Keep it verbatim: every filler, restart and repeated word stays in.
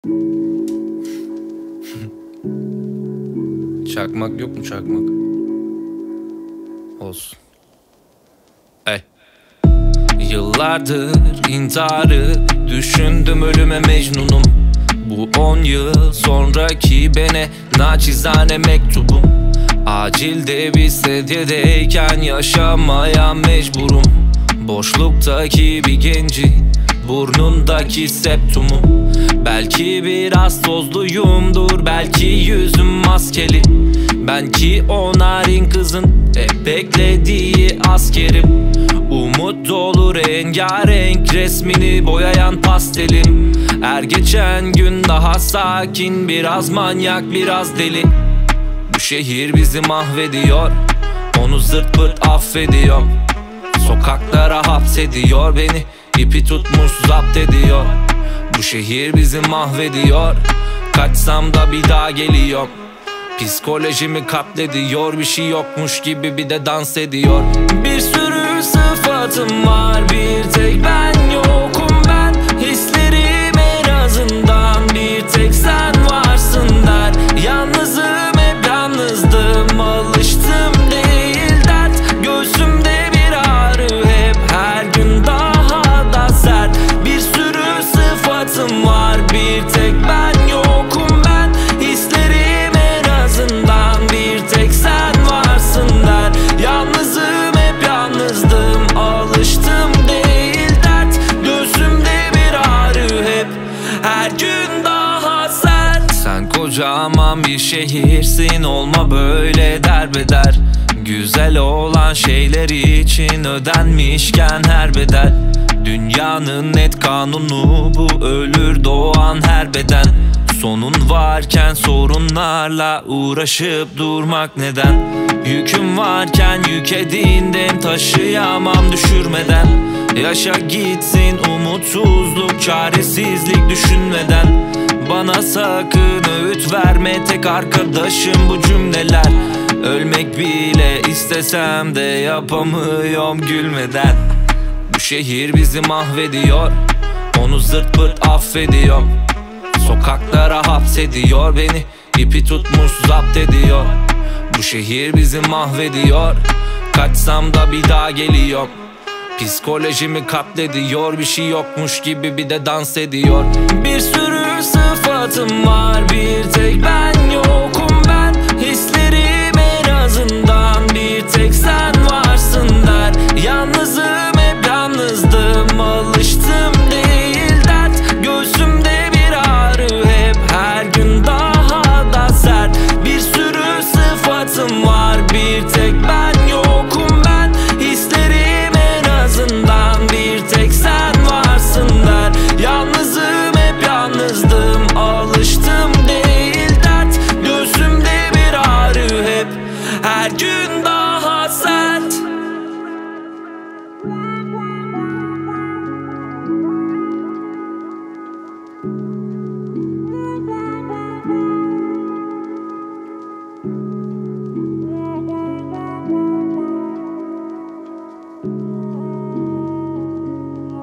Çakmak yok mu çakmak? Olsun. Ey. Yıllardır intiharı düşündüm, ölüme mecnunum. Bu on yıl sonraki bene naçizane mektubum. Acilde bir sedyedeyken yaşamaya mecburum. Boşluktaki bir genci, burnundaki septumum. Belki biraz tozluyumdur, belki yüzüm maskeli. Ben ki o narin kızın hep beklediği askerim. Umut dolu rengarenk resmini boyayan pastelim. Her geçen gün daha sakin, biraz manyak biraz deli. Bu şehir bizi mahvediyor, onu zırt pırt affediyor. Sokaklara hapsediyor beni, ipi tutmuş zapt ediyor. Bu şehir bizi mahvediyor, kaçsam da bir daha geliyor. Psikolojimi katlediyor, bir şey yokmuş gibi bir de dans ediyor. Bir sürü sıfatım var, bir tek ben yokum ben. Hislerim en azından bir tek sen varsın der. Yalnızım, hep yalnızdım, alıştım değil dert. Göğsümde bir ağrı hep, her gün daha da sert. Bir sürü sıfatım var, bir tek ben yokum ben. Hislerim en azından bir tek sen varsın der. Yalnızım, hep yalnızdım, alıştım değil dert. Göğsümde bir ağrı hep, her gün daha sert. Sen kocaman bir şehirsin, olma böyle derbeder. Güzel olan şeyler için ödenmişken her bedel. Dünyanın net kanunu bu, ölür doğan her beden. Sonun varken sorunlarla uğraşıp durmak neden? Yüküm varken yük edindim, taşıyamam düşürmeden. Yaşa gitsin umutsuzluk, çaresizlik düşünmeden. Bana sakın öğüt verme, tek arkadaşım bu cümleler. Ölmek bile istesem de yapamıyorum gülmeden. Bu şehir bizi mahvediyor, onu zırt pırt affediyor. Sokaklara hapsediyor beni, ipi tutmuş zapt ediyor. Bu şehir bizi mahvediyor, kaçsam da bir daha geliyor. Psikolojimi katlediyor, bir şey yokmuş gibi bir de dans ediyor. Bir sürü sıfatım var, bir tek ben yokum ben. Hislerim en azından bir tek sen varsın der. Yalnızım, hep yalnızdım, alıştım değil dert. Göğsümde bir ağrı hep, her gün daha da sert. Bir sürü sıfatım var, bir tek ben yokum ben. Hislerim en azından bir tek sen varsın der. Yalnızım, hep yalnızdım, alıştım değil dert. Göğsümde bir ağrı hep, her gün daha